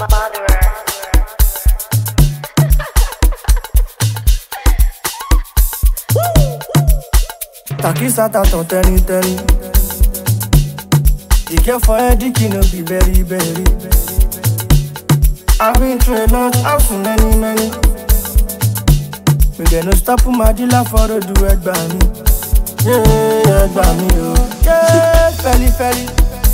Takisa taton teni. You care for headache, you know be very, very. I've been through a lot, I've seen many. We get no stop my dealer for the do it by me. Yeah, by me, oh. Yeah, felly.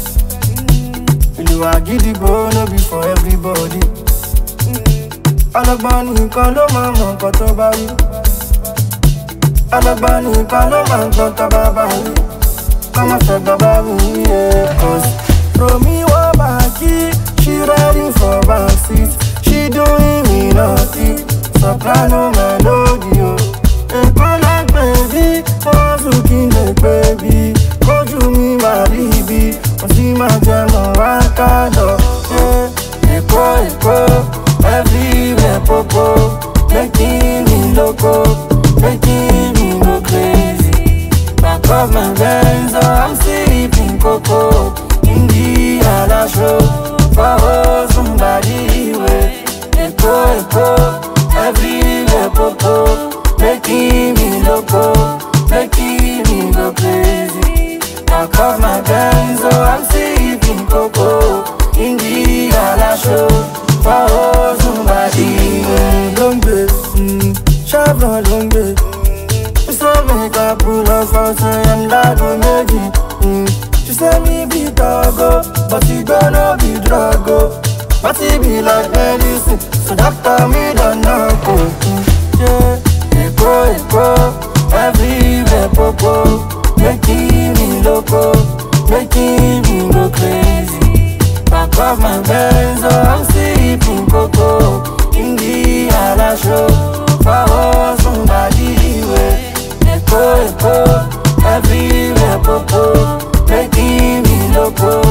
You are giddy, bro, no be for everybody. Alagbani nìkan ló máa mọ nǹkan tó bá wí. Alagbani nìkan ló máa gbọ́ tá bá bá wí. Come on, say baba me, yeah. Cause from me one back she ready for backseat. She doing me naughty, soprano melody, oh. And call like baby, was looking like baby. Go to me, my baby, see my jam on Wakado, yeah. Echo, everywhere popo, making me loco, making me go crazy. Back of my Benz, I'm sipping cocoa in the other show. For somebody way. Echo, everywhere popo, making me loco, making me go crazy. Back of my Benz, I'm sipping cocoa in the other show. For somebody way. Long day, Chevron long day. So make a pull up for say and that go make it. She say me be doggo, but she gonna be druggo. But she be like medicine, so doctor me don't know. Yeah, echo, everywhere popo, making me loco, making me go crazy. Back of my Benz, I'm sipping cocoa in the other show. For somebody way. Echo, everywhere popo, making me loco.